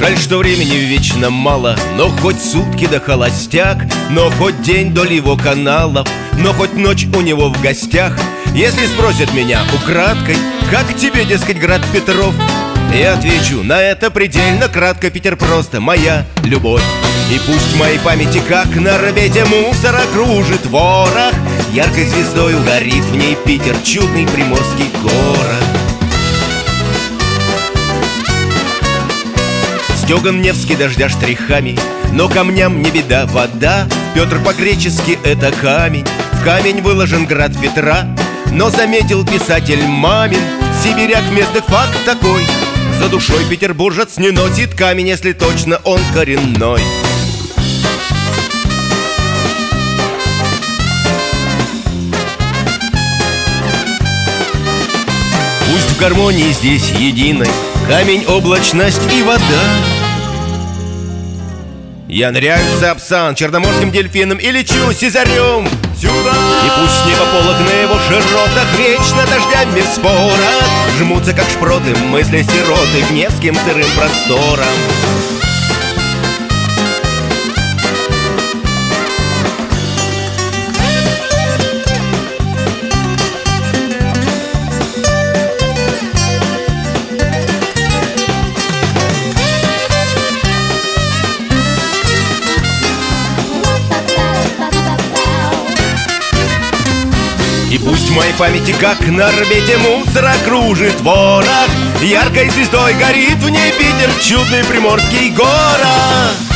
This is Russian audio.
Жаль, что времени вечно мало, но хоть сутки да холостяк, но хоть день до его каналов, но хоть ночь у него в гостях. Если спросят меня украдкой, как тебе, дескать, град Петров, я отвечу на это предельно кратко: Питер просто моя любовь. И пусть в моей памяти, как на рабете мусора, кружит ворох, яркой звездою горит в ней Питер, чудный приморский город. Стеган Невский дождя штрихами, но камням не беда вода. Петр по-гречески это камень, в камень выложен град Петра. Но заметил писатель Мамин, сибиряк местных факт такой: за душой петербуржец не носит камень, если точно он коренной. Пусть в гармонии здесь единой камень, облачность и вода. Я ныряю в Сапсан черноморским дельфином и лечу сизарем сюда. И пусть небо полок на его широтах вечно дождями в спорах жмутся, как шпроты, мысли сироты к Невским сырым просторам. И пусть в моей памяти, как на рабете мусора, кружит ворох, яркой звездой горит в ней Питер, чудный приморский город.